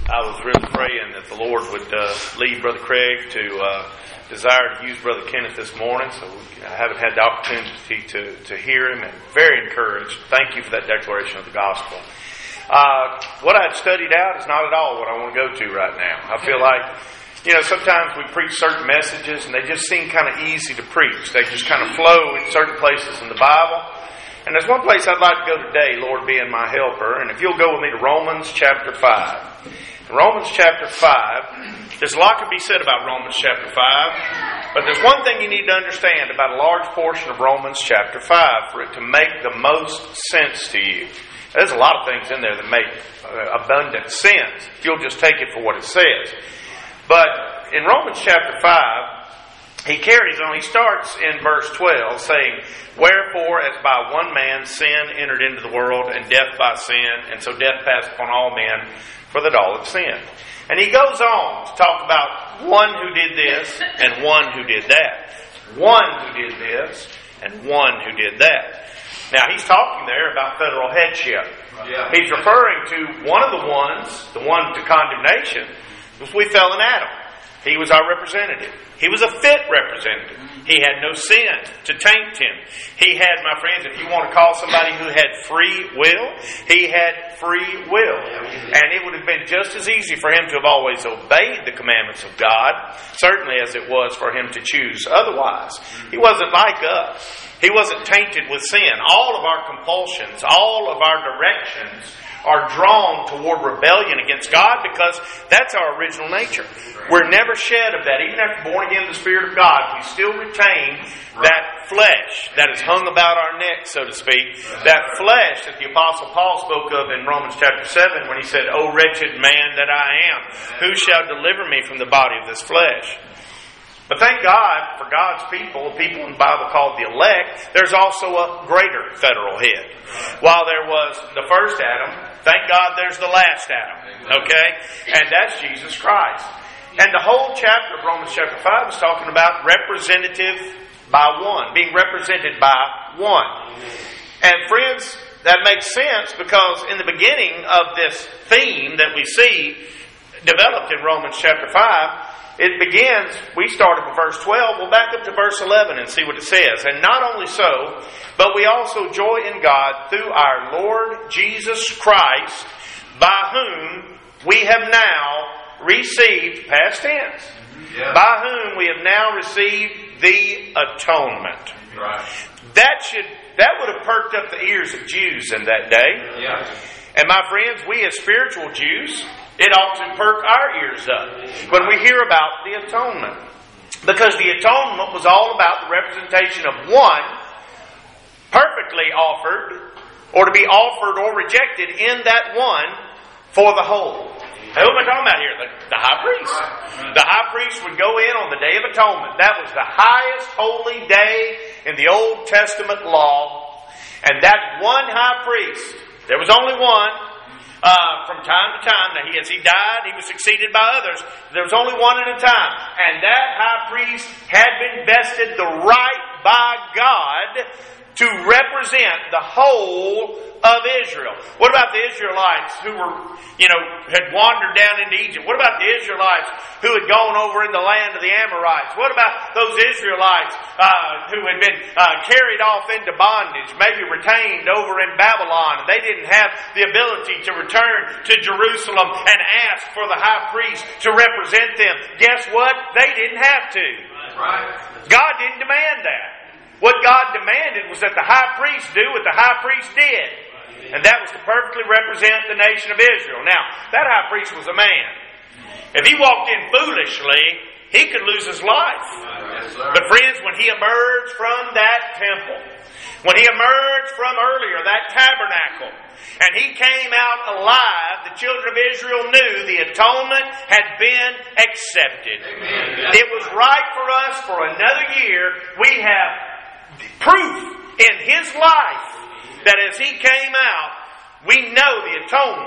I was really praying that the Lord would lead Brother Craig to desire to use Brother Kenneth this morning. So I haven't had the opportunity to hear him, and very encouraged. Thank you for that declaration of the gospel. What I've studied out is not at all what I want to go to right now. I feel like, sometimes we preach certain messages and they just seem kind of easy to preach. They just kind of flow in certain places in the Bible. And there's one place I'd like to go today, Lord being my helper. And if you'll go with me to Romans chapter 5. In Romans chapter 5, there's a lot to be said about Romans chapter 5. But there's one thing you need to understand about a large portion of Romans chapter 5 for it to make the most sense to you. There's a lot of things in there that make abundant sense if you'll just take it for what it says. But in Romans chapter 5, he carries on. He starts in verse 12 saying, "Wherefore, as by one man sin entered into the world, and death by sin, and so death passed upon all men, for that all have sinned." And he goes on to talk about one who did this, and one who did that. One who did this, and one who did that. Now, he's talking there about federal headship. Yeah. He's referring to one of the ones, the one to condemnation, was we fell in Adam. He was our representative. He was a fit representative. He had no sin to taint him. He had, my friends, if you want to call somebody who had free will, he had free will. And it would have been just as easy for him to have always obeyed the commandments of God, certainly as it was for him to choose otherwise. He wasn't like us. He wasn't tainted with sin. All of our compulsions, all of our directions are drawn toward rebellion against God because that's our original nature. We're never shed of that. Even after born again of the Spirit of God, we still retain that flesh that is hung about our neck, so to speak. That flesh that the Apostle Paul spoke of in Romans chapter 7 when he said, "O wretched man that I am, who shall deliver me from the body of this flesh?" But thank God for God's people in the Bible called the elect, there's also a greater federal head. While there was the first Adam, thank God there's the last Adam. Okay? And that's Jesus Christ. And the whole chapter of Romans chapter 5 is talking about representative by one, being represented by one. And friends, that makes sense because in the beginning of this theme that we see developed in Romans chapter 5, it begins, we started with verse 12, we'll back up to verse 11 and see what it says. "And not only so, but we also joy in God through our Lord Jesus Christ, by whom we have now received," past tense, "by whom we have now received the atonement." Right. That would have perked up the ears of Jews in that day. Yeah. And my friends, we as spiritual Jews, it ought to perk our ears up when we hear about the atonement. Because the atonement was all about the representation of one perfectly offered, or to be offered or rejected in that one for the whole. Now, who am I talking about here? The high priest. The high priest would go in on the Day of Atonement. That was the highest holy day in the Old Testament law. And that one high priest, there was only one, from time to time. Now, as he died, he was succeeded by others. There was only one at a time. And that high priest had been vested the right by God to represent the whole of Israel. What about the Israelites who were, had wandered down into Egypt? What about the Israelites who had gone over in the land of the Amorites? What about those Israelites who had been carried off into bondage, maybe retained over in Babylon, and they didn't have the ability to return to Jerusalem and ask for the high priest to represent them? Guess what? They didn't have to. Right. God didn't demand that. What God demanded was that the high priest do what the high priest did. And that was to perfectly represent the nation of Israel. Now, that high priest was a man. If he walked in foolishly, he could lose his life. But friends, when he emerged from that temple, when he emerged from earlier, that tabernacle, and he came out alive, the children of Israel knew the atonement had been accepted. Amen. It was right for us for another year. We have proof in his life that as he came out, we know the atonement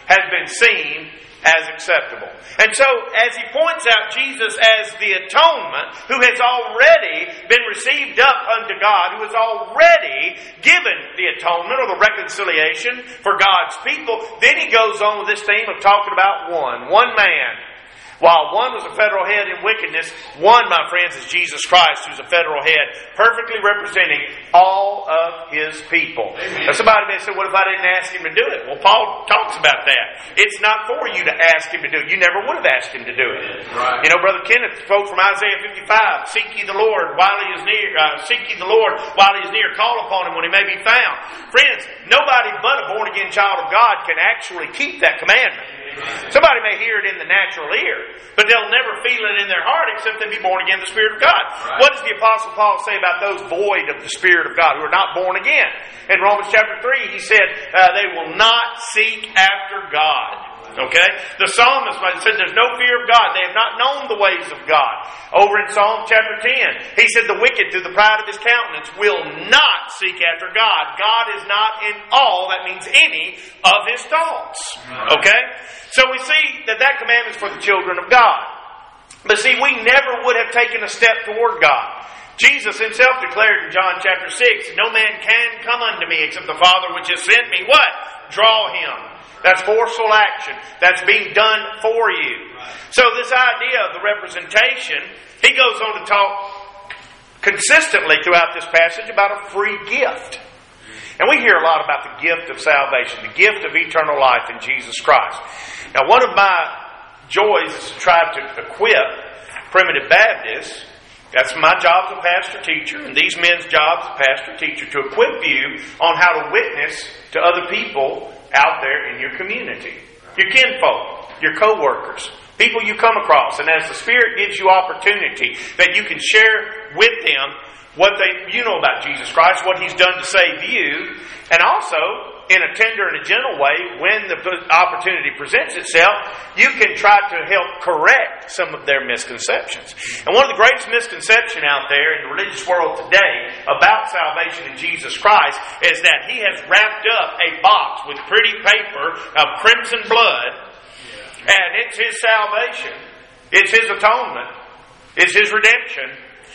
has been seen as acceptable. And so, as he points out Jesus as the atonement, who has already been received up unto God, who has already given the atonement or the reconciliation for God's people, then he goes on with this theme of talking about one man. While one was a federal head in wickedness, one, my friends, is Jesus Christ, who's a federal head, perfectly representing all of His people. Now, somebody may say, what if I didn't ask Him to do it? Well, Paul talks about that. It's not for you to ask Him to do it. You never would have asked Him to do it. Right. You know, Brother Kenneth spoke from Isaiah 55, Seek ye the Lord while He is near, seek ye the Lord while He is near, call upon Him when He may be found. Friends, nobody but a born-again child of God can actually keep that commandment. Somebody may hear it in the natural ear, but they'll never feel it in their heart except they be born again of the Spirit of God. Right. What does the Apostle Paul say about those void of the Spirit of God, who are not born again? In Romans chapter 3, he said, they will not seek after God. Okay? The psalmist said there's no fear of God. They have not known the ways of God. Over in Psalm chapter 10, he said the wicked through the pride of his countenance will not seek after God. God is not in all, that means any, of His thoughts. Okay? So we see that commandment is for the children of God. But see, we never would have taken a step toward God. Jesus Himself declared in John chapter 6, no man can come unto me except the Father which has sent me. What? Draw him. That's forceful action. That's being done for you. So this idea of the representation, he goes on to talk consistently throughout this passage about a free gift. And we hear a lot about the gift of salvation, the gift of eternal life in Jesus Christ. Now, one of my joys is to try to equip primitive Baptists. That's my job as a pastor-teacher, and these men's jobs as a pastor-teacher, to equip you on how to witness to other people out there in your community. Your kinfolk, your co-workers, people you come across. And as the Spirit gives you opportunity, that you can share with them what you know about Jesus Christ, what He's done to save you, and also, in a tender and a gentle way, when the opportunity presents itself, you can try to help correct some of their misconceptions. And one of the greatest misconceptions out there in the religious world today about salvation in Jesus Christ is that He has wrapped up a box with pretty paper of crimson blood, and it's His salvation, it's His atonement, it's His redemption,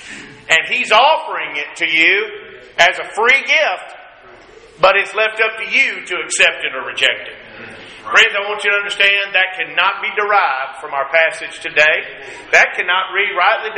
and He's offering it to you as a free gift. But it's left up to you to accept it or reject it. Friends, I want you to understand that cannot be derived from our passage today. That cannot be rightly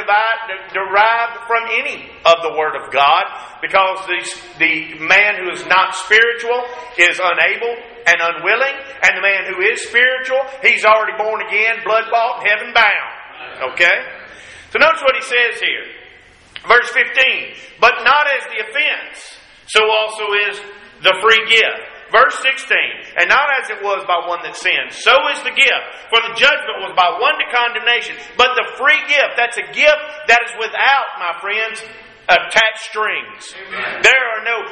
derived from any of the Word of God, because the man who is not spiritual is unable and unwilling, and the man who is spiritual, he's already born again, blood-bought, heaven-bound. Okay? So notice what he says here. Verse 15, but not as the offense, so also is the free gift. Verse 16, and not as it was by one that sinned, so is the gift. For the judgment was by one to condemnation, but the free gift, that's a gift that is without, my friends, attached strings. Amen. There are no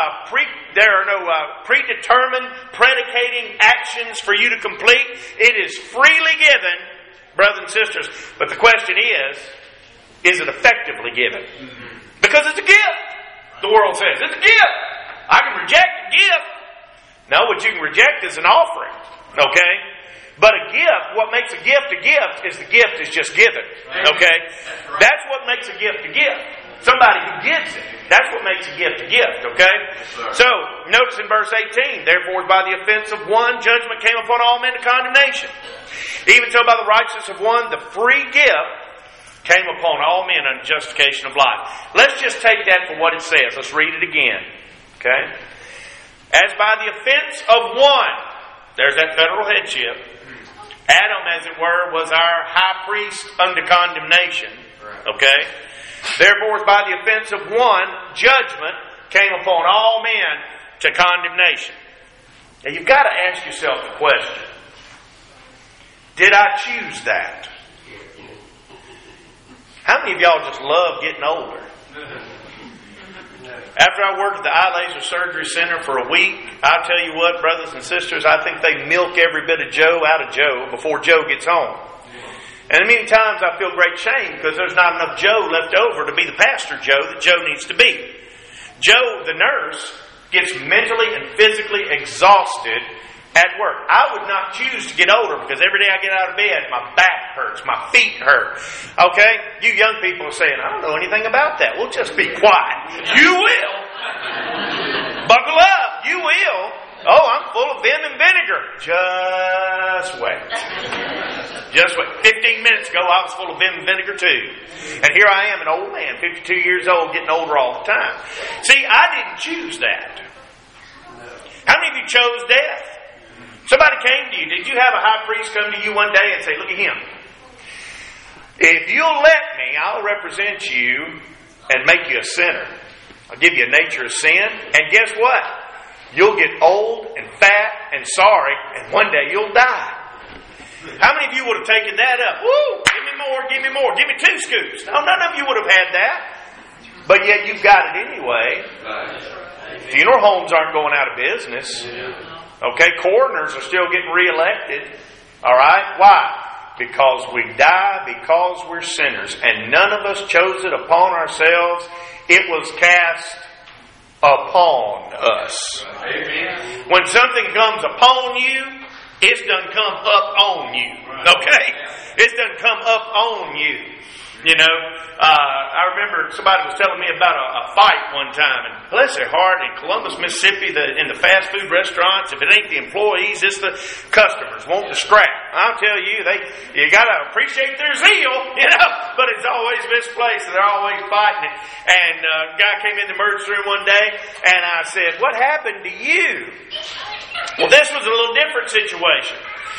predetermined, predicating actions for you to complete. It is freely given, brothers and sisters. But the question is it effectively given? Because it's a gift. The world says it's a gift. I can reject a gift. No, what you can reject is an offering. Okay? But a gift, what makes a gift is the gift is just given. Okay? That's what makes a gift a gift. Somebody who gives it. That's what makes a gift a gift. Okay? So, notice in verse 18, therefore by the offense of one, judgment came upon all men to condemnation. Even so by the righteousness of one, the free gift came upon all men unto justification of life. Let's just take that for what it says. Let's read it again. Okay? As by the offense of one, there's that federal headship. Adam, as it were, was our high priest unto condemnation. Okay? Therefore, as by the offense of one, judgment came upon all men to condemnation. Now, you've got to ask yourself the question, did I choose that? How many of y'all just love getting older? After I worked at the Eye Laser Surgery Center for a week, I'll tell you what, brothers and sisters, I think they milk every bit of Joe out of Joe before Joe gets home. And many times I feel great shame because there's not enough Joe left over to be the pastor Joe that Joe needs to be. Joe, the nurse, gets mentally and physically exhausted at work. I would not choose to get older because every day I get out of bed, my back hurts, my feet hurt. Okay? You young people are saying, I don't know anything about that. Well, just be quiet. You will. Buckle up. You will. Oh, I'm full of vim and vinegar. Just wait. Just wait. 15 minutes ago, I was full of vim and vinegar too. And here I am, an old man, 52 years old, getting older all the time. See, I didn't choose that. How many of you chose death? Somebody came to you. Did you have a high priest come to you one day and say, look at him. If you'll let me, I'll represent you and make you a sinner. I'll give you a nature of sin. And guess what? You'll get old and fat and sorry, and one day you'll die. How many of you would have taken that up? Woo! Give me more, give me more. Give me 2 scoops. No, none of you would have had that. But yet you've got it anyway. Funeral homes aren't going out of business. Okay, coroners are still getting reelected. Alright? Why? Because we die because we're sinners. And none of us chose it upon ourselves. It was cast upon us. Amen. When something comes upon you, it's done come up on you. Okay? It's done come up on you. You know, I remember somebody was telling me about a fight one time, and bless their heart, in Columbus, Mississippi, in the fast food restaurants, if it ain't the employees, it's the customers want to scrap. I'll tell you, you got to appreciate their zeal, you know, but it's always misplaced, and they're always fighting it. And a guy came in the emergency room one day, and I said, what happened to you? Well, this was a little different situation.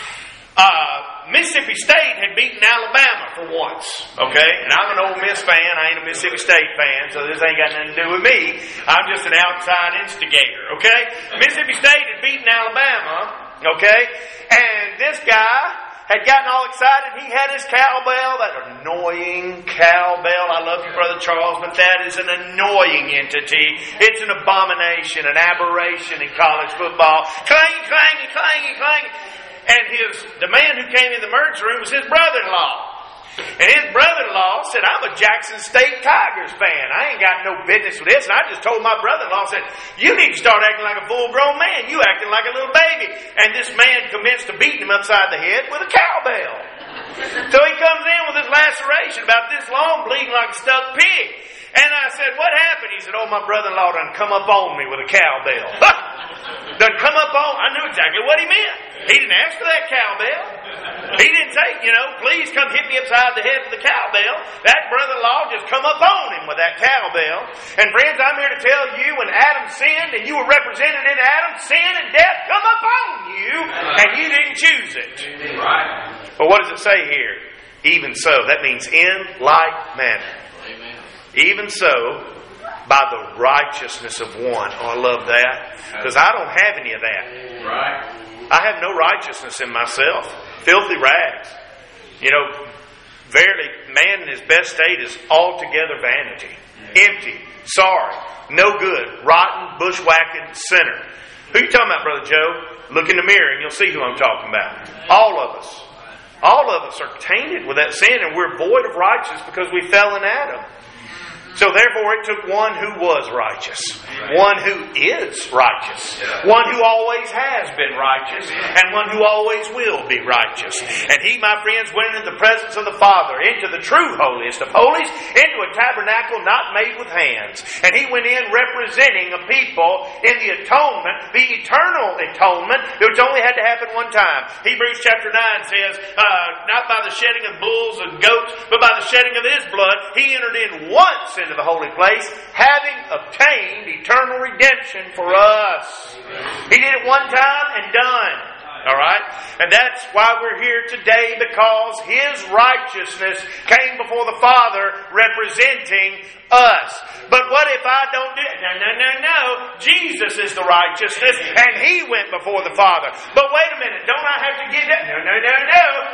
Mississippi State had beaten Alabama for once, okay? And I'm an Ole Miss fan. I ain't a Mississippi State fan, so this ain't got nothing to do with me. I'm just an outside instigator, okay? Mississippi State had beaten Alabama, okay? And this guy had gotten all excited. He had his cowbell, that annoying cowbell. I love you, Brother Charles, but that is an annoying entity. It's an abomination, an aberration in college football. Clang, clang, clang, clang. And the man who came in the emergency room was his brother-in-law. And his brother-in-law said, I'm a Jackson State Tigers fan. I ain't got no business with this. And I just told my brother-in-law, said, you need to start acting like a full-grown man. You acting like a little baby. And this man commenced to beat him upside the head with a cowbell. So he comes in with this laceration about this long, bleeding like a stuck pig. And I said, what happened? He said, oh, my brother-in-law done come up on me with a cowbell. Done come up on, I knew exactly what he meant. He didn't ask for that cowbell. He didn't say, please come hit me upside the head with the cowbell. That brother-in-law just come up on him with that cowbell. And friends, I'm here to tell you, when Adam sinned and you were represented in Adam, sin and death come up on you, and you didn't choose it. Right. But what does it say here? Even so. That means in like manner. Amen. Even so, by the righteousness of one. Oh, I love that. Because I don't have any of that. Right. I have no righteousness in myself. Filthy rags. Verily, man in his best state is altogether vanity. Empty. Sorry. No good. Rotten, bushwhacking sinner. Who are you talking about, Brother Joe? Look in the mirror and you'll see who I'm talking about. All of us. All of us are tainted with that sin, and we're void of righteousness because we fell in Adam. So therefore it took one who was righteous, one who is righteous, one who always has been righteous, and one who always will be righteous. And he, my friends, went into the presence of the Father, into the true holiest of holies, into a tabernacle not made with hands. And he went in representing a people in the atonement, the eternal atonement, which only had to happen one time. Hebrews chapter 9 says, not by the shedding of bulls and goats, but by the shedding of his blood, he entered in once into the holy place, having obtained eternal redemption for us. He did it one time and done. Alright? And that's why we're here today, because His righteousness came before the Father representing us. But what if I don't do it? No. Jesus is the righteousness, and He went before the Father. But wait a minute, don't I have to give that? No.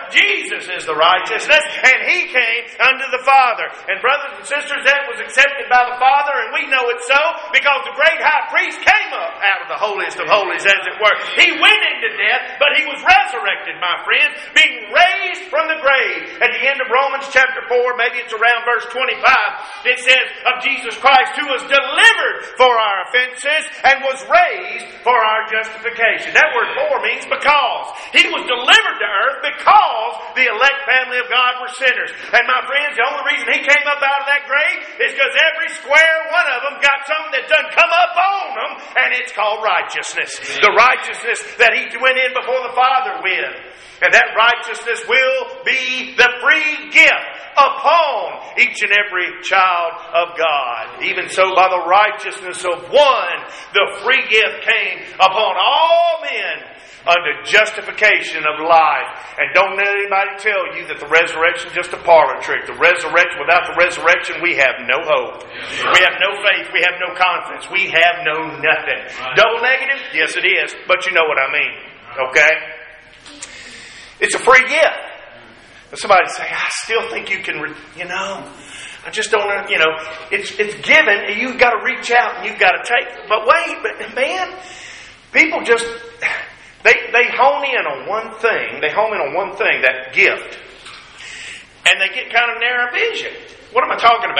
Jesus is the righteousness, and He came unto the Father. And brothers and sisters, that was accepted by the Father, and we know it so because the great high priest came up out of the holiest of holies, as it were. He went into death, but He was resurrected, my friend, being raised from the grave. At the end of Romans chapter 4, maybe it's around verse 25, it says of Jesus Christ, who was delivered for our offenses and was raised for our justification. That word "for" means because. He was delivered to earth because the elect family of God were sinners. And my friends, the only reason He came up out of that grave is because every square one of them got something that done come up on them, and it's called righteousness. The righteousness that He went in before the Father with. And that righteousness will be the free gift upon each and every child of God. Even so, by the righteousness of one, the free gift came upon all men unto justification of life. And don't let anybody tell you that the resurrection is just a parlor trick. The resurrection, without the resurrection, we have no hope. We have no faith. We have no confidence. We have no nothing. Double negative? Yes, it is. But you know what I mean. Okay? It's a free gift. And somebody say, I still think you can, I just don't, it's given, and you've got to reach out and you've got to take. But wait, man, people just, they hone in on one thing. They hone in on one thing, that gift. And they get kind of narrow vision. What am I talking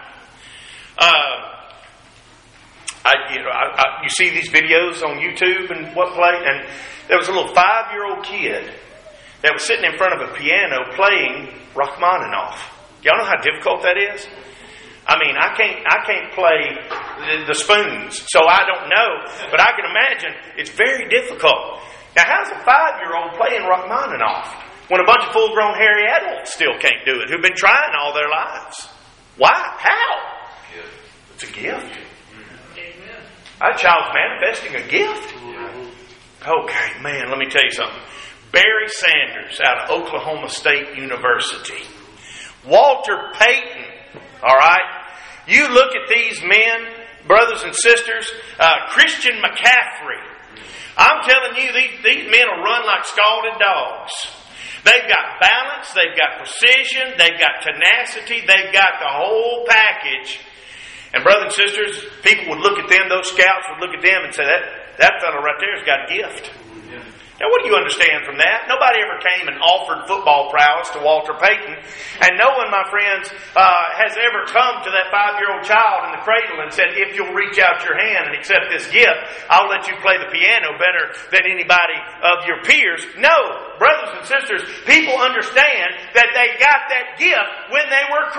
about? You see these videos on YouTube and what play, and there was a little 5-year-old kid that was sitting in front of a piano playing Rachmaninoff. Y'all know how difficult that is? I mean, I can't play the spoons, so I don't know. But I can imagine it's very difficult. Now, how's a 5-year-old playing Rachmaninoff when a bunch of full-grown hairy adults still can't do it, who've been trying all their lives? Why? How? It's a gift. That child's manifesting a gift. Okay, man, let me tell you something. Barry Sanders out of Oklahoma State University. Walter Payton. All right? You look at these men, brothers and sisters. Christian McCaffrey. I'm telling you, these men will run like scalded dogs. They've got balance. They've got precision. They've got tenacity. They've got the whole package. And brothers and sisters, people would look at them, those scouts would look at them and say, that fellow right there has got a gift. Now, what do you understand from that? Nobody ever came and offered football prowess to Walter Payton. And no one, my friends, has ever come to that 5-year-old child in the cradle and said, if you'll reach out your hand and accept this gift, I'll let you play the piano better than anybody of your peers. No, brothers and sisters, people understand that they got that gift when they were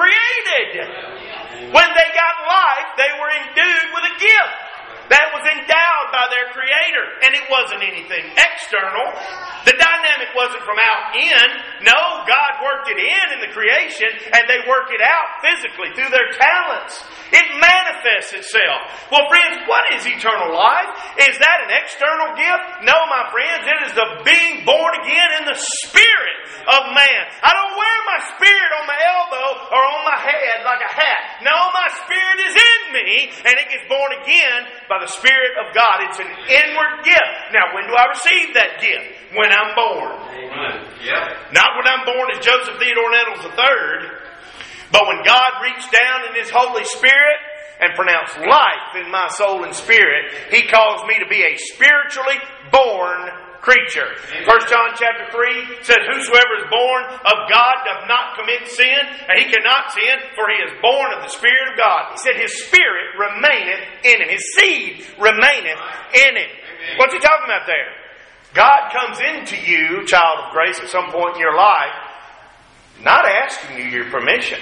created. When they got life, they were endued with a gift that was endowed by their Creator. And it wasn't anything external. The dynamic wasn't from out in. No, God worked it in the creation, and they work it out physically through their talents. It manifests itself. Well, friends, what is eternal life? Is that an external gift? No, my friends. It is the being born again in the spirit of man. I don't wear my spirit on my elbow or on my head like a hat. No, my spirit is in me, and it gets born again by the Spirit of God. It's an inward gift. Now, when do I receive that gift? When I'm born. Yep. Not when I'm born as Joseph Theodore Nettles III, but when God reached down in His Holy Spirit and pronounced life in my soul and spirit, He calls me to be a spiritually born creature. 1 John chapter 3 says, whosoever is born of God doth not commit sin, and he cannot sin, for he is born of the Spirit of God. He said his spirit remaineth in him. His seed remaineth in him. What's he talking about there? God comes into you, child of grace, at some point in your life, not asking you your permission.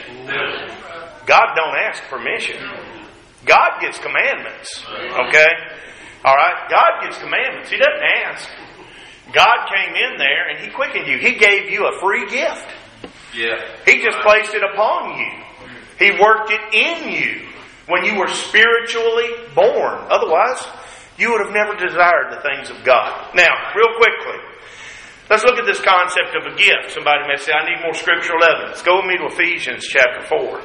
God don't ask permission. God gives commandments. Okay? Alright? God gives commandments. He doesn't ask. God came in there and He quickened you. He gave you a free gift. Yeah. He just placed it upon you. He worked it in you when you were spiritually born. Otherwise, you would have never desired the things of God. Now, real quickly, let's look at this concept of a gift. Somebody may say, I need more scriptural evidence. Go with me to Ephesians chapter 4.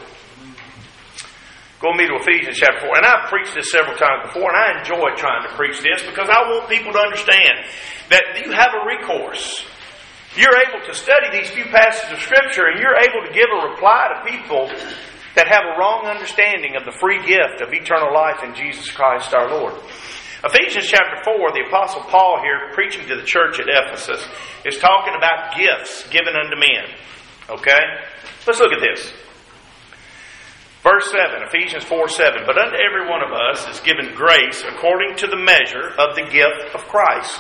Go with me to Ephesians chapter 4. And I've preached this several times before, and I enjoy trying to preach this because I want people to understand that you have a recourse. You're able to study these few passages of Scripture and you're able to give a reply to people that have a wrong understanding of the free gift of eternal life in Jesus Christ our Lord. Ephesians chapter 4, the Apostle Paul here, preaching to the church at Ephesus, is talking about gifts given unto men. Okay? Let's look at this. Verse 7, Ephesians 4:7. But unto every one of us is given grace according to the measure of the gift of Christ.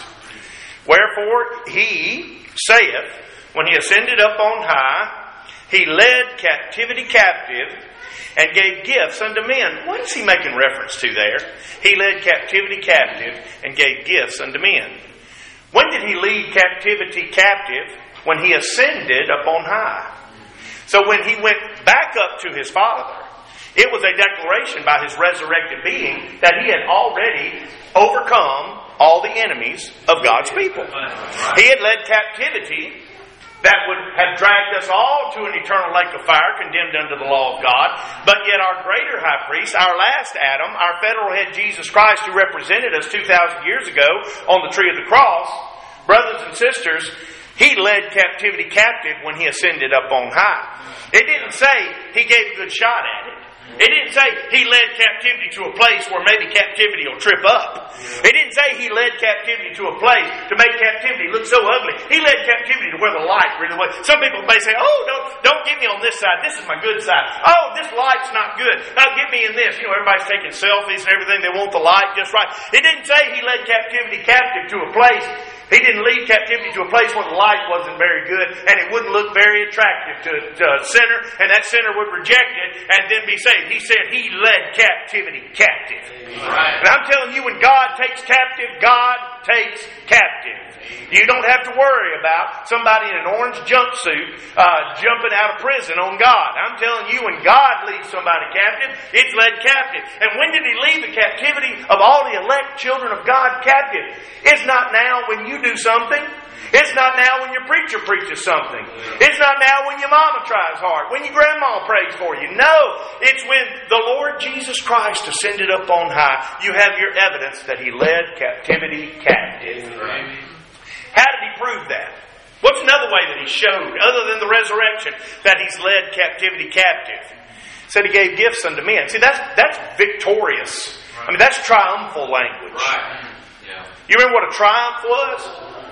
Wherefore he saith, when he ascended up on high, he led captivity captive and gave gifts unto men. What is he making reference to there? He led captivity captive and gave gifts unto men. When did he lead captivity captive? When he ascended up on high. So when he went back up to his Father, it was a declaration by his resurrected being that he had already overcome all the enemies of God's people. He had led captivity that would have dragged us all to an eternal lake of fire, condemned under the law of God. But yet our greater high priest, our last Adam, our federal head Jesus Christ, who represented us 2,000 years ago on the tree of the cross, brothers and sisters, he led captivity captive when he ascended up on high. It didn't say he gave a good shot at it. It didn't say he led captivity to a place where maybe captivity will trip up. It didn't say he led captivity to a place to make captivity look so ugly. He led captivity to where the light really was. Some people may say, oh, don't get me on this side. This is my good side. Oh, this light's not good. Now get me in this. You know, everybody's taking selfies and everything. They want the light just right. It didn't say he led captivity captive to a place. He didn't lead captivity to a place where the light wasn't very good and it wouldn't look very attractive to a sinner, and that sinner would reject it and then be saved. He said he led captivity captive. Right. And I'm telling you, when God takes captive, God takes captive. You don't have to worry about somebody in an orange jumpsuit jumping out of prison on God. I'm telling you, when God leads somebody captive, it's led captive. And when did he lead the captivity of all the elect children of God captive? It's not now when you do something. It's not now when your preacher preaches something. It's not now when your mama tries hard, when your grandma prays for you. No, it's when the Lord Jesus Christ ascended up on high. You have your evidence that he led captivity captive. Right. How did he prove that? What's another way that he showed, other than the resurrection, that he's led captivity captive? He said he gave gifts unto men. See, that's victorious. Right. I mean, that's triumphal language. Right. Yeah. You remember what a triumph was?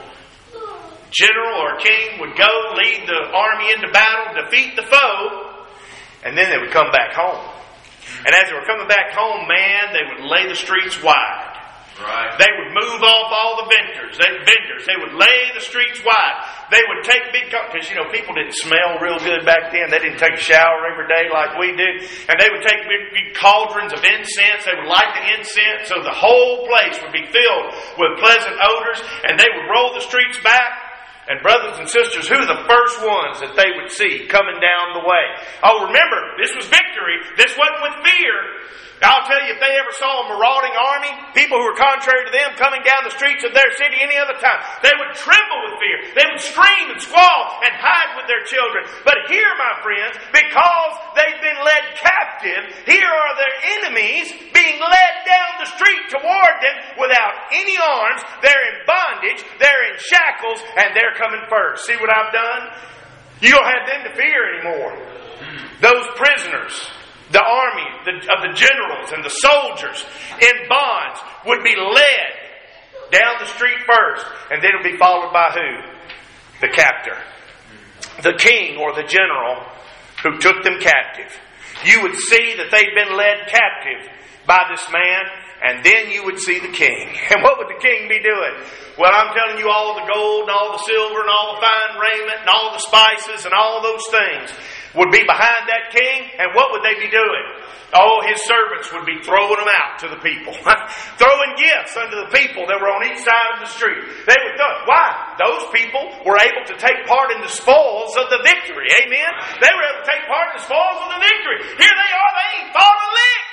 General or king would go, lead the army into battle, defeat the foe, and then they would come back home. And as they were coming back home, man, they would lay the streets wide. Right. They would move off all the vendors. They would lay the streets wide. They would take big, because people didn't smell real good back then. They didn't take a shower every day like we do. And they would take big cauldrons of incense. They would light the incense so the whole place would be filled with pleasant odors. And they would roll the streets back. And brothers and sisters, who are the first ones that they would see coming down the way? Oh, remember, this was victory. This wasn't with fear. I'll tell you, if they ever saw a marauding army, people who were contrary to them coming down the streets of their city any other time, they would tremble with fear. They would scream and squall and hide with their children. But here, my friends, because they've been led captive, here are their enemies being led down the street toward them without any arms. They're in bondage, they're in shackles, and they're coming first. See what I've done? You don't have them to fear anymore. Those prisoners, the army of the generals and the soldiers in bonds would be led down the street first, and then it would be followed by who? The captor. The king or the general who took them captive. You would see that they'd been led captive by this man, and then you would see the king. And what would the king be doing? Well, I'm telling you, all the gold and all the silver and all the fine raiment and all the spices and all those things would be behind that king, and what would they be doing? Oh, his servants would be throwing them out to the people. Throwing gifts unto the people that were on each side of the street. They would throw. Why? Those people were able to take part in the spoils of the victory. Amen? They were able to take part in the spoils of the victory. Here they are, they ain't fought a lick.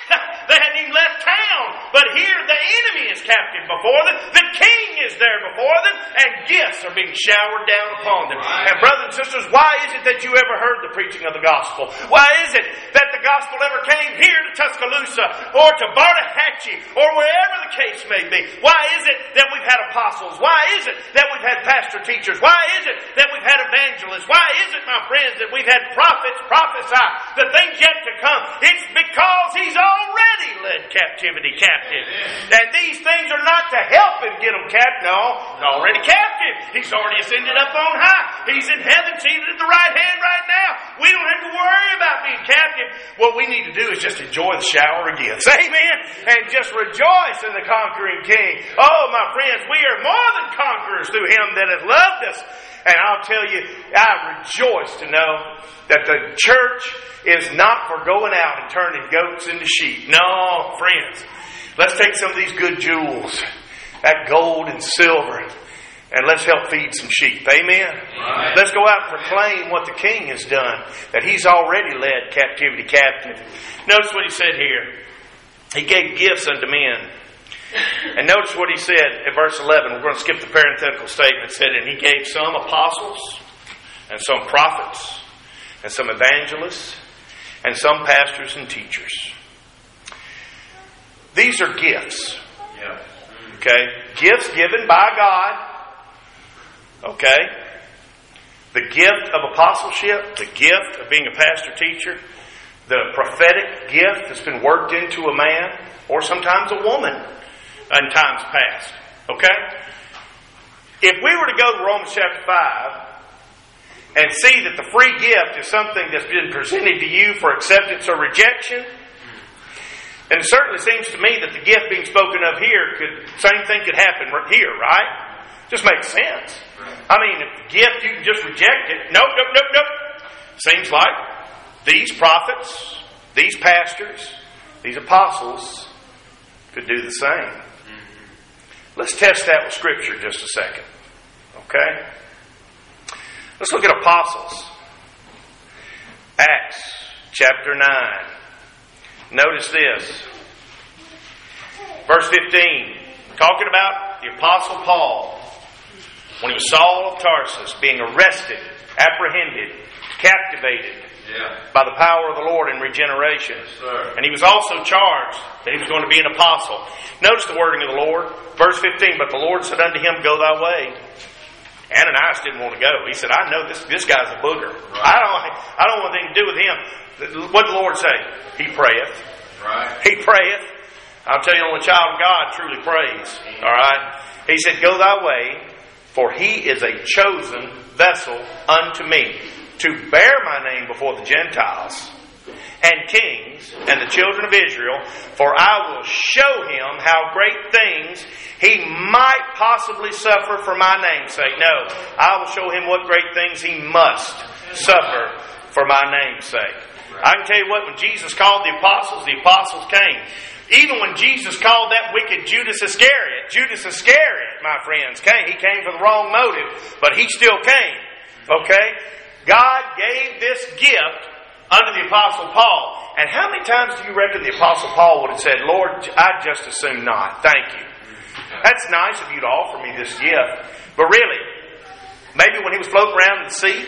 They hadn't even left town. But here the enemy is captive before them. The king is there before them. And gifts are being showered down upon them. And brothers and sisters, why is it that you ever heard the preaching of the gospel? Why is it that the gospel ever came here to Tuscaloosa or to Bartahatchee or wherever the case may be? Why is it that we've had apostles? Why is it that we've had pastor teachers? Why is it that we've had evangelists? Why is it, my friends, that we've had prophets prophesy the things yet to come? It's because He's already led captivity captive. And these things are not to help Him get them captive. No, He's already captive. He's already ascended up on high. He's in heaven, seated at the right hand right now. We don't have to worry about being captive. What we need to do is just enjoy the shower of gifts. Amen. And just rejoice in the conquering King. Oh, my friends, we are more than conquerors through Him that has loved us. And I'll tell you, I rejoice to know that the church is not for going out and turning goats into sheep. No, friends. Let's take some of these good jewels, that gold and silver, and let's help feed some sheep. Amen? Right. Let's go out and proclaim what the King has done, that He's already led captivity captive. Notice what He said here. He gave gifts unto men. And notice what He said in verse 11. We're going to skip the parenthetical statement. It said, and He gave some apostles, and some prophets, and some evangelists, and some pastors and teachers. These are gifts. Yeah. Okay? Gifts given by God. Okay? The gift of apostleship, the gift of being a pastor teacher, the prophetic gift that's been worked into a man, or sometimes a woman in times past. Okay? If we were to go to Romans chapter 5 and see that the free gift is something that's been presented to you for acceptance or rejection, and it certainly seems to me that the gift being spoken of here, same thing could happen here, right? Just makes sense. I mean, if the gift, you can just reject it. Nope. Seems like these prophets, these pastors, these apostles could do the same. Let's test that with Scripture just a second. Okay? Let's look at apostles. Acts chapter 9. Notice this. Verse 15. Talking about the Apostle Paul. When he was Saul of Tarsus, being arrested, apprehended, captivated by the power of the Lord in regeneration. Yes, and he was also charged that he was going to be an apostle. Notice the wording of the Lord. Verse 15, but the Lord said unto him, go thy way. Ananias didn't want to go. He said, I know this guy's a booger. Right. I don't want anything to do with him. What did the Lord say? He prayeth. Right. He prayeth. I'll tell you, only a child of God truly prays. All right. He said, go thy way, for he is a chosen vessel unto me, to bear my name before the Gentiles and kings and the children of Israel, for I will show him how great things he might possibly suffer for my name's sake. No, I will show him what great things he must suffer for my name's sake. I can tell you what, when Jesus called the apostles came. Even when Jesus called that wicked Judas Iscariot, my friends, came. He came for the wrong motive, but he still came. Okay? God gave this gift unto the Apostle Paul. And how many times do you reckon the Apostle Paul would have said, Lord, I'd just as soon not. Thank you. That's nice of you to offer me this gift. But really, maybe when he was floating around in the sea,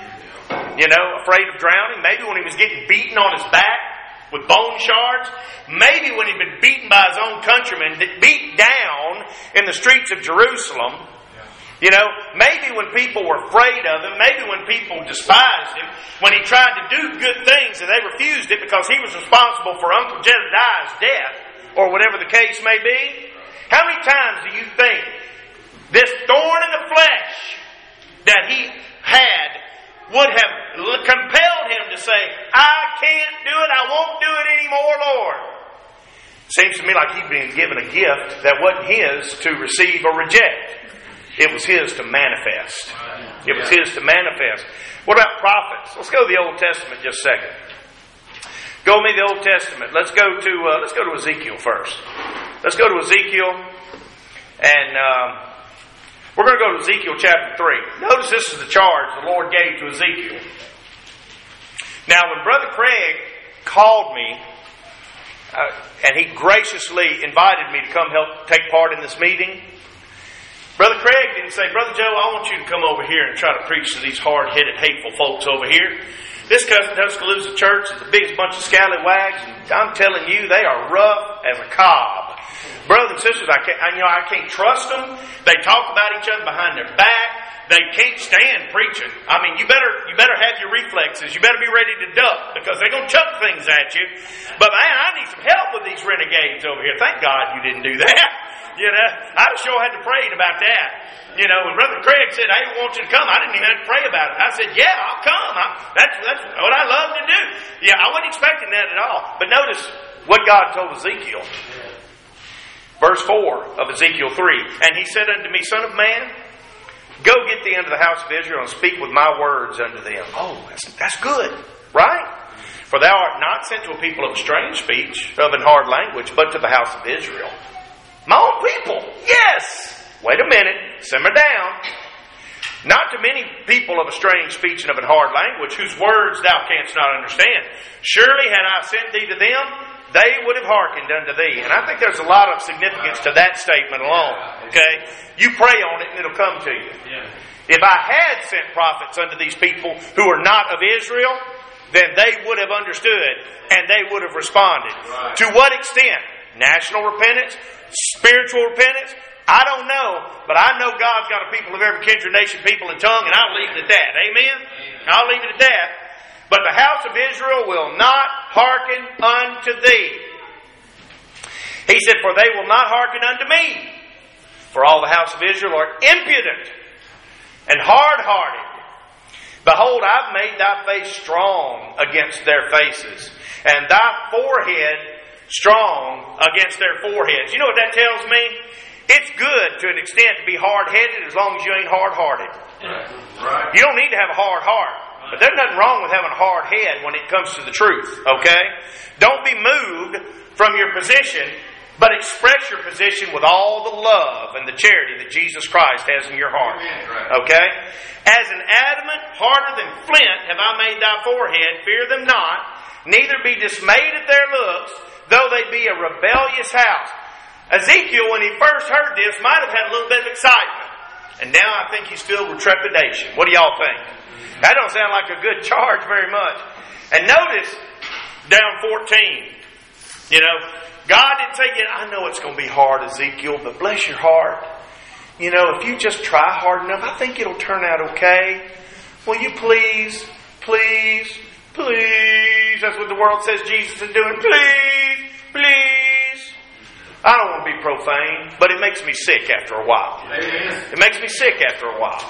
afraid of drowning, maybe when he was getting beaten on his back with bone shards, maybe when he'd been beaten by his own countrymen, beat down in the streets of Jerusalem, maybe when people were afraid of him, maybe when people despised him, when he tried to do good things and they refused it because he was responsible for Uncle Jedediah's death, or whatever the case may be. How many times do you think this thorn in the flesh that he had would have compelled him to say, I can't do it, I won't do it anymore, Lord? Seems to me like he'd been given a gift that wasn't his to receive or reject. It was his to manifest. It was his to manifest. What about prophets? Let's go to the Old Testament just a second. Go with me to the Old Testament. Let's go to Ezekiel first. Let's go to Ezekiel, and we're going to go to Ezekiel chapter 3. Notice this is the charge the Lord gave to Ezekiel. Now, when Brother Craig called me and he graciously invited me to come help take part in this meeting. Brother Craig didn't say, Brother Joe, I want you to come over here and try to preach to these hard-headed, hateful folks over here. This Tuscaloosa church is the biggest bunch of scallywags, and I'm telling you, they are rough as a cob. Brothers and sisters, I can't trust them. They talk about each other behind their back. They can't stand preaching. I mean, you better have your reflexes. You better be ready to duck because they're going to chuck things at you. But man, I need some help with these renegades over here. Thank God you didn't do that. I sure had to pray about that. When Brother Craig said, "Hey, I want you to come," I didn't even have to pray about it. I said, "Yeah, I'll come. That's what I love to do." Yeah, I wasn't expecting that at all. But notice what God told Ezekiel. Verse 4 of Ezekiel 3. And he said unto me, Son of man, go get thee unto the house of Israel and speak with my words unto them. Oh, that's good, right? For thou art not sent to a people of a strange speech, of an hard language, but to the house of Israel. My own people, yes! Wait a minute, simmer down. Not to many people of a strange speech and of an hard language, whose words thou canst not understand. Surely had I sent thee to them, they would have hearkened unto thee. And I think there's a lot of significance to that statement alone. Okay? You pray on it and it'll come to you. If I had sent prophets unto these people who are not of Israel, then they would have understood and they would have responded. To what extent? National repentance? Spiritual repentance? I don't know, but I know God's got a people of every kindred, nation, people, and tongue, and I'll leave it at that. Amen? I'll leave it at that. But the house of Israel will not hearken unto thee. He said, for they will not hearken unto me. For all the house of Israel are impudent and hard-hearted. Behold, I've made thy face strong against their faces, and thy forehead strong against their foreheads. You know what that tells me? It's good to an extent to be hard-headed as long as you ain't hard-hearted. Right. You don't need to have a hard heart. But there's nothing wrong with having a hard head when it comes to the truth, okay? Don't be moved from your position, but express your position with all the love and the charity that Jesus Christ has in your heart, okay? As an adamant, harder than flint, have I made thy forehead, fear them not, neither be dismayed at their looks, though they be a rebellious house. Ezekiel, when he first heard this, might have had a little bit of excitement. And now I think he's filled with trepidation. What do y'all think? That don't sound like a good charge very much. And notice, down 14, God didn't say, I know it's going to be hard, Ezekiel, but bless your heart. If you just try hard enough, I think it'll turn out okay. Will you please, please, please? That's what the world says Jesus is doing. Please, please. I don't want to be profane, but it makes me sick after a while. It makes me sick after a while.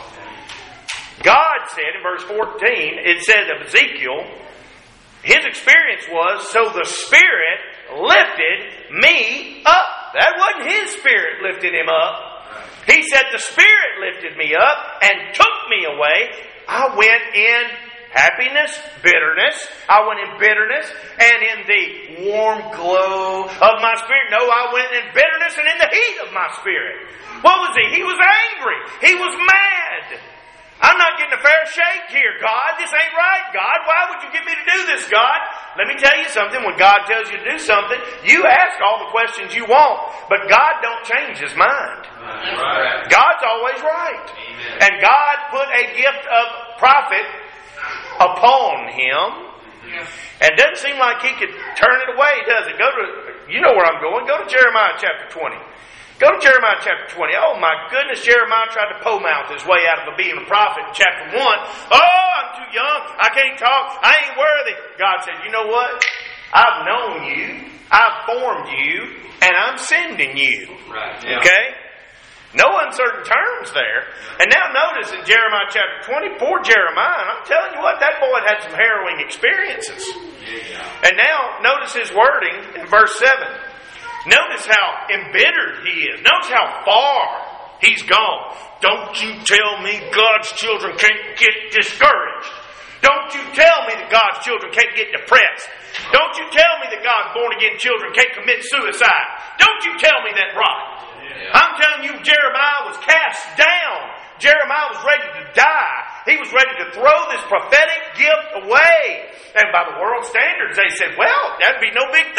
God said in verse 14, it said of Ezekiel, his experience was, so the Spirit lifted me up. That wasn't his Spirit lifted him up. He said the Spirit lifted me up and took me away. I went in happiness, bitterness. I went in bitterness and in the warm glow of my spirit. No, I went in bitterness and in the heat of my spirit. What was he? He was angry. He was mad. I'm not getting a fair shake here, God. This ain't right, God. Why would you get me to do this, God? Let me tell you something. When God tells you to do something, you ask all the questions you want. But God don't change His mind. Right. God's always right. Amen. And God put a gift of prophet upon him. And it doesn't seem like he could turn it away, does it? You know where I'm going. Go to Jeremiah chapter 20. Go to Jeremiah chapter 20. Oh my goodness, Jeremiah tried to po-mouth his way out of being a prophet in chapter 1. Oh, I'm too young. I can't talk. I ain't worthy. God said, you know what? I've known you. I've formed you. And I'm sending you. Right. Yeah. Okay? No uncertain terms there. And now notice in Jeremiah chapter 20, poor Jeremiah, and I'm telling you what, that boy had some harrowing experiences. Yeah. And now notice his wording in verse 7. Notice how embittered he is. Notice how far he's gone. Don't you tell me God's children can't get discouraged. Don't you tell me that God's children can't get depressed. Don't you tell me that God's born-again children can't commit suicide. Don't you tell me that right. Yeah. I'm telling you, Jeremiah was cast down. Jeremiah was ready to die. He was ready to throw this prophetic gift away. And by the world standards, they said, well, that'd be no big thing.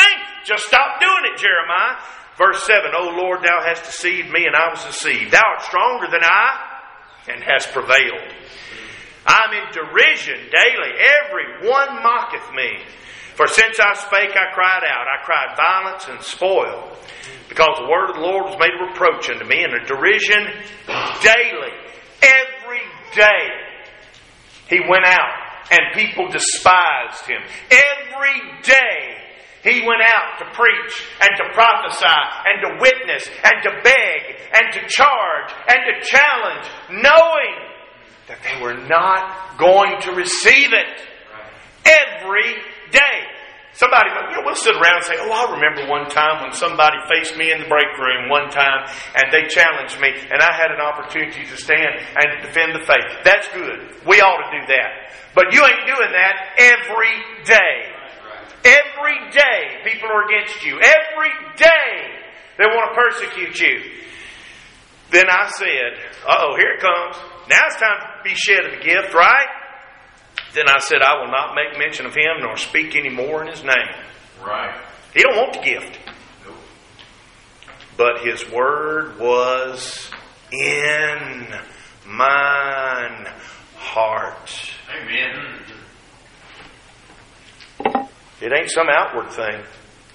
Just stop doing it, Jeremiah. Verse 7, O Lord, thou hast deceived me, and I was deceived. Thou art stronger than I, and hast prevailed. I am in derision daily. Every one mocketh me. For since I spake, I cried out. I cried violence and spoil. Because the word of the Lord was made a reproach unto me, and a derision daily. Every day he went out, and people despised him. Every day he went out to preach and to prophesy and to witness and to beg and to charge and to challenge, knowing that they were not going to receive it. Every day. Somebody, we'll sit around and say, oh, I remember one time when somebody faced me in the break room one time and they challenged me and I had an opportunity to stand and defend the faith. That's good. We ought to do that. But you ain't doing that every day. Every day people are against you. Every day they want to persecute you. Then I said, here it comes. Now it's time to be shed of the gift, right? Then I said, I will not make mention of him nor speak any more in his name. Right. He don't want the gift. Nope. But his word was in mine heart. Amen. It ain't some outward thing.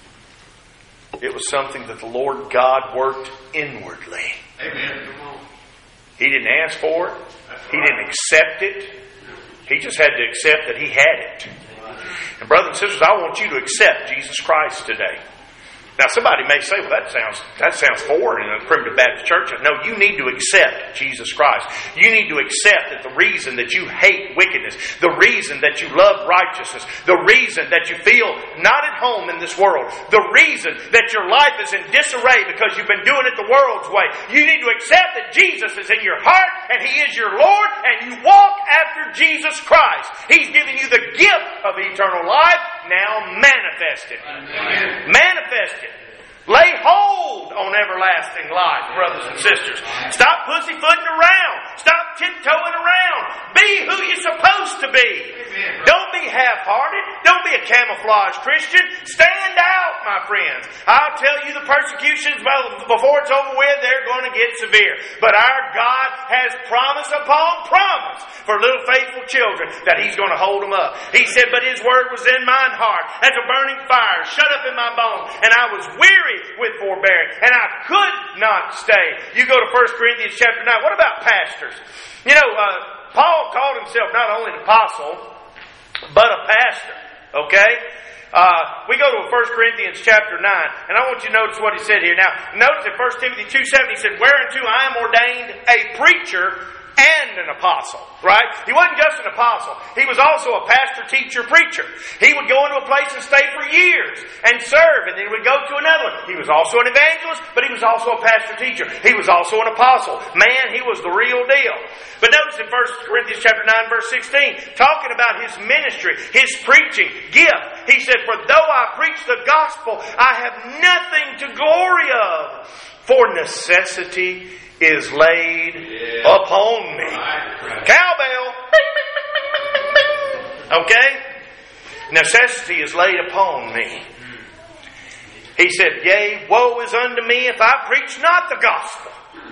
It was something that the Lord God worked inwardly. Amen. He didn't ask for it. He didn't accept it. He just had to accept that he had it. And brothers and sisters, I want you to accept Jesus Christ today. Now somebody may say, well, that sounds foreign in a primitive Baptist church. No, you need to accept Jesus Christ. You need to accept that the reason that you hate wickedness, the reason that you love righteousness, the reason that you feel not at home in this world, the reason that your life is in disarray because you've been doing it the world's way. You need to accept that Jesus is in your heart and He is your Lord and you walk after Jesus Christ. He's given you the gift of eternal life. Now manifest it. Amen. Manifest it. Lay hold on everlasting life, brothers and sisters. Stop pussyfooting around. Stop tiptoeing around. Be who you're supposed to be. Amen. Don't be half-hearted. Don't be a camouflage Christian. Stand out, my friends. I'll tell you the persecutions, before it's over with, they're going to get severe. But our God has promise upon promise for little faithful children that He's going to hold them up. He said, but His word was in mine heart as a burning fire, shut up in my bones. And I was weary with forbearing, and I could not stay. You go to 1 Corinthians chapter 9. What about pastors? Paul called himself not only an apostle, but a pastor. Okay? We go to 1 Corinthians chapter 9, and I want you to notice what he said here. Now, notice in 1 Timothy 2:7, he said, whereunto I am ordained a preacher and an apostle, right? He wasn't just an apostle. He was also a pastor, teacher, preacher. He would go into a place and stay for years and serve, and then he would go to another one. He was also an evangelist, but he was also a pastor, teacher. He was also an apostle. Man, he was the real deal. But notice in 1 Corinthians chapter 9, verse 16, talking about his ministry, his preaching, gift. He said, for though I preach the gospel, I have nothing to glory of, for necessity is laid upon me. Cowbell. Okay? Necessity is laid upon me. He said, yea, woe is unto me if I preach not the gospel.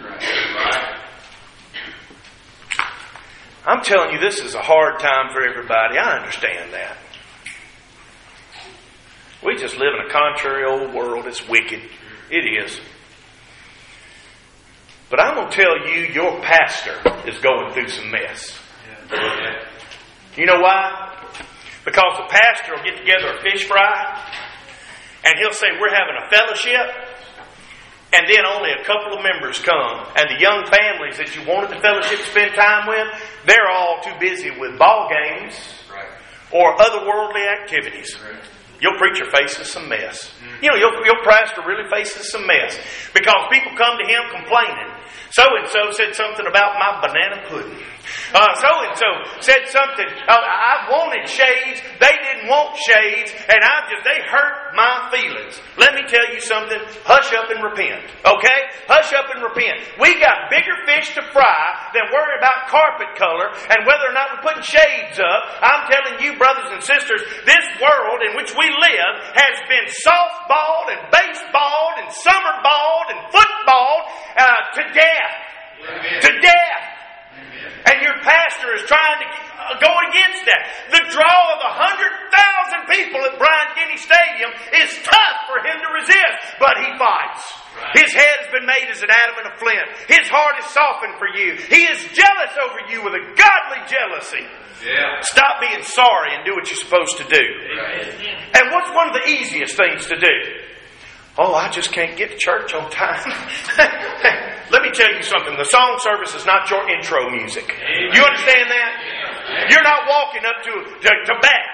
I'm telling you, this is a hard time for everybody. I understand that. We just live in a contrary old world. It's wicked. It is. But I'm going to tell you, your pastor is going through some mess. You know why? Because the pastor will get together a fish fry, and he'll say, we're having a fellowship, and then only a couple of members come. And the young families that you wanted the fellowship to spend time with, they're all too busy with ball games or otherworldly activities. Your preacher faces some mess. Your pastor really faces some mess. Because people come to him complaining. So-and-so said something about my banana pudding. So-and-so said something. I wanted shades. They didn't want shades. And they hurt my feelings. Let me tell you something. Hush up and repent. Okay? Hush up and repent. We got bigger fish to fry than worry about carpet color and whether or not we're putting shades up. I'm telling you, brothers and sisters, this world in which we live has been softballed and baseballed and summer balled and footballed to death. Amen. To death. And your pastor is trying to go against that. The draw of 100,000 people at Bryant-Denny Stadium is tough for him to resist, but he fights. His head has been made as an adamant of flint. His heart is softened for you. He is jealous over you with a godly jealousy. Yeah. Stop being sorry and do what you're supposed to do. Right. And what's one of the easiest things to do? Oh, I just can't get to church on time. Let me tell you something. The song service is not your intro music. You understand that? You're not walking up to bat.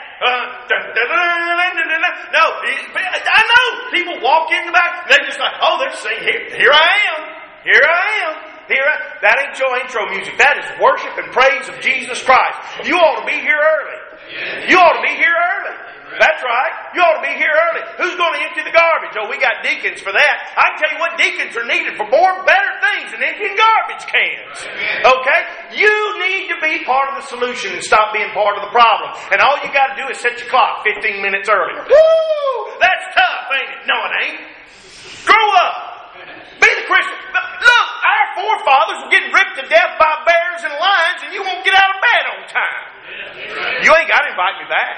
No, I know. People walk in the back. They're just like, oh, they're singing. Here I am. Here I am. That ain't your intro music. That is worship and praise of Jesus Christ. You ought to be here early. You ought to be here early. That's right. You ought to be here early. Who's going to empty the garbage? Oh, we got deacons for that. I can tell you what, deacons are needed for better things than emptying garbage cans. Okay? You need to be part of the solution and stop being part of the problem. And all you got to do is set your clock 15 minutes earlier. Woo! That's tough, ain't it? No, it ain't. Grow up. Be the Christian. Look, our forefathers were getting ripped to death by bears and lions, and you won't get out of bed on time. You ain't got to invite me back.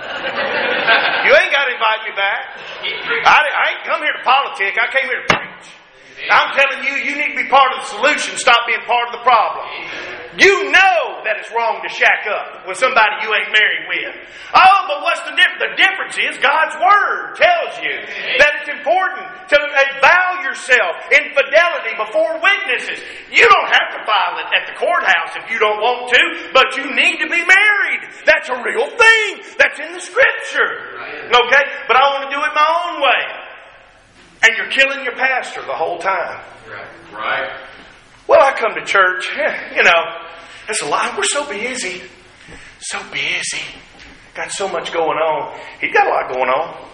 You ain't got to invite me back. I ain't come here to politic. I came here to preach. I'm telling you, you need to be part of the solution. Stop being part of the problem. You know that it's wrong to shack up with somebody you ain't married with. Oh, but what's the difference? The difference is God's Word tells you that it's important to vow yourself in fidelity before witnesses. You don't have to file it at the courthouse if you don't want to, but you need to be married. That's a real thing. That's in the Scripture. Okay? But I want to do it my own way. And you're killing your pastor the whole time. Right. Well, I come to church. There's a lot. We're so busy. So busy. Got so much going on. He's got a lot going on.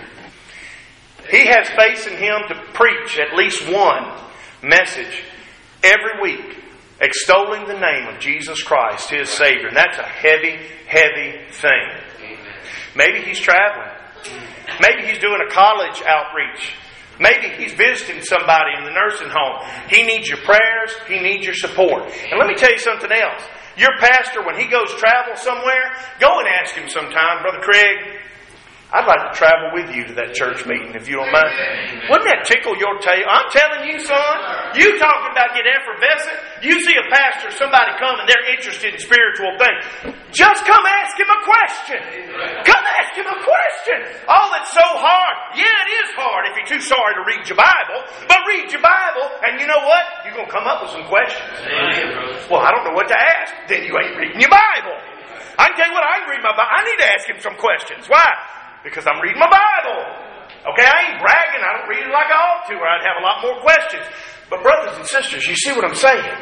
He has faith in him to preach at least one message every week, extolling the name of Jesus Christ, his Savior. And that's a heavy, heavy thing. Maybe he's traveling. Maybe he's doing a college outreach. Maybe he's visiting somebody in the nursing home. He needs your prayers. He needs your support. And let me tell you something else. Your pastor, when he goes travel somewhere, go and ask him sometime, Brother Craig, I'd like to travel with you to that church meeting, if you don't mind. Wouldn't that tickle your tail? I'm telling you, son, you talking about get effervescent. You see a pastor, somebody come and they're interested in spiritual things. Just come ask him a question. Come ask him a question. Oh, it's so hard. Yeah, it is hard if you're too sorry to read your Bible. But read your Bible, and you know what? You're going to come up with some questions. Well, I don't know what to ask. Then you ain't reading your Bible. I can tell you what, I can read my Bible. I need to ask him some questions. Why? Because I'm reading my Bible. Okay, I ain't bragging. I don't read it like I ought to, or I'd have a lot more questions. But brothers and sisters, you see what I'm saying?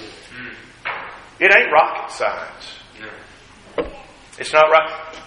It ain't rocket science. It's not rocket.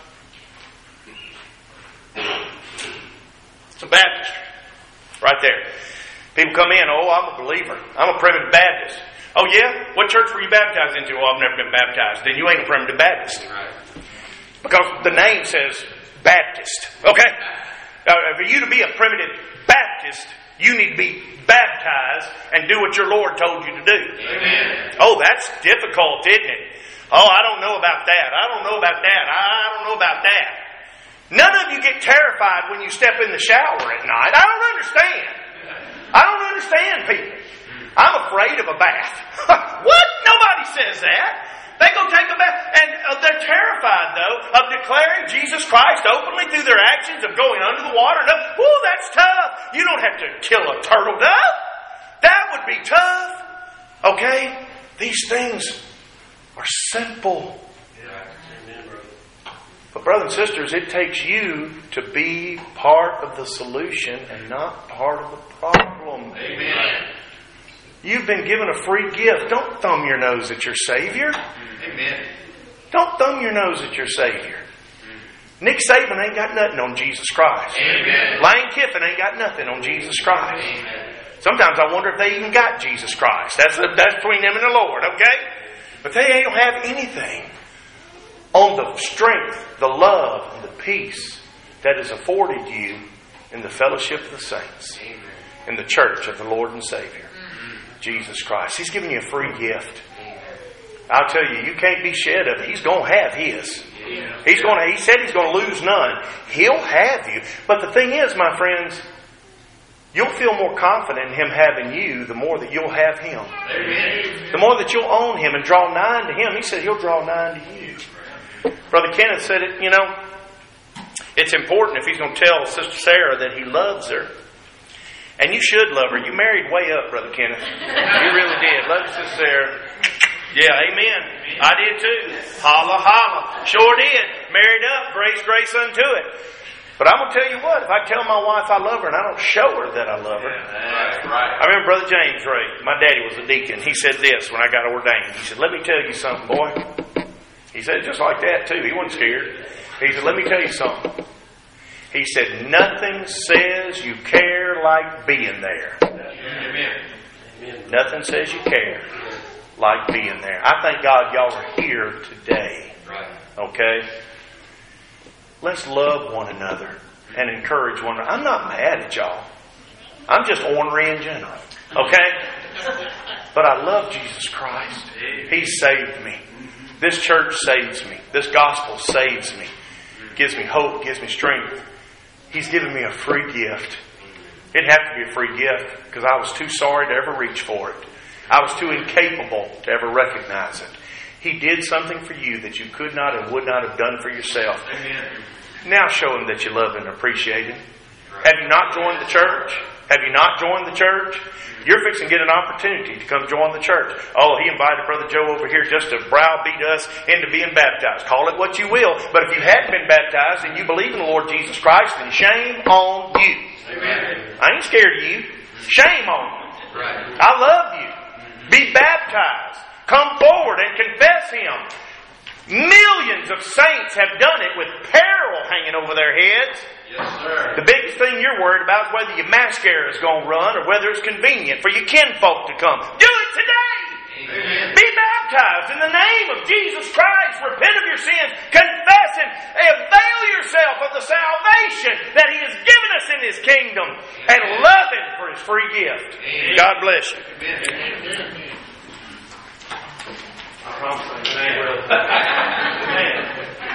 It's a baptistry. Right there. People come in, oh, I'm a believer. I'm a primitive Baptist. Oh, yeah? What church were you baptized into? Oh, I've never been baptized. Then you ain't a primitive Baptist. Because the name says Baptist. Okay? For you to be a primitive Baptist, you need to be baptized and do what your Lord told you to do. Amen. Oh, that's difficult, isn't it? Oh, I don't know about that. I don't know about that. I don't know about that. None of you get terrified when you step in the shower at night. I don't understand. I don't understand people. I'm afraid of a bath. What? Nobody says that. They go take a bath. And they're terrified, though, of declaring Jesus Christ openly through their actions of going under the water. Ooh, that's tough. You don't have to kill a turtle dove. That would be tough. Okay? These things are simple. But brothers and sisters, it takes you to be part of the solution and not part of the problem. Amen. You've been given a free gift. Don't thumb your nose at your Savior. Amen. Don't thumb your nose at your Savior. Nick Saban ain't got nothing on Jesus Christ. Amen. Lane Kiffin ain't got nothing on Jesus Christ. Amen. Sometimes I wonder if they even got Jesus Christ. That's between them and the Lord, okay? But they don't have anything on the strength, the love, and the peace that is afforded you in the fellowship of the saints, in the church of the Lord and Savior, Jesus Christ. He's giving you a free gift. I'll tell you, you can't be shed of it. He's going to have His. He said He's going to lose none. He'll have you. But the thing is, my friends, you'll feel more confident in Him having you the more that you'll have Him. Amen. The more that you'll own Him and draw nigh to Him. He said He'll draw nigh to you. Brother Kenneth said it, it's important if he's going to tell Sister Sarah that he loves her. And you should love her. You married way up, Brother Kenneth. You really did. Love you, Sister Sarah. Yeah, amen. I did too. Holla, holla. Sure did. Married up. Grace, grace unto it. But I'm going to tell you what. If I tell my wife I love her and I don't show her that I love her. That's right. I remember Brother James Ray. My daddy was a deacon. He said this when I got ordained. He said, let me tell you something, boy. He said it just like that too. He wasn't scared. He said, let me tell you something. He said, nothing says you care like being there. Amen. Nothing says you care like being there. I thank God y'all are here today. Okay? Let's love one another and encourage one another. I'm not mad at y'all. I'm just ornery in general. Okay? But I love Jesus Christ. He saved me. This church saves me. This gospel saves me. Gives me hope, gives me strength. He's given me a free gift. It didn't have to be a free gift because I was too sorry to ever reach for it. I was too incapable to ever recognize it. He did something for you that you could not and would not have done for yourself. Amen. Now show Him that you love and appreciate Him. Have you not joined the church? Have you not joined the church? You're fixing to get an opportunity to come join the church. Oh, he invited Brother Joe over here just to browbeat us into being baptized. Call it what you will. But if you hadn't been baptized and you believe in the Lord Jesus Christ, then shame on you. Amen. I ain't scared of you. Shame on you. Right. I love you. Be baptized. Come forward and confess Him. Millions of saints have done it with peril hanging over their heads. Yes, sir. The biggest thing you're worried about is whether your mascara is going to run or whether it's convenient for your kinfolk to come. Do it today! Amen. Be baptized in the name of Jesus Christ. Repent of your sins. Confess Him. Avail yourself of the salvation that He has given us in His kingdom. And love Him for His free gift. Amen. God bless you. Amen. I promise you. Amen.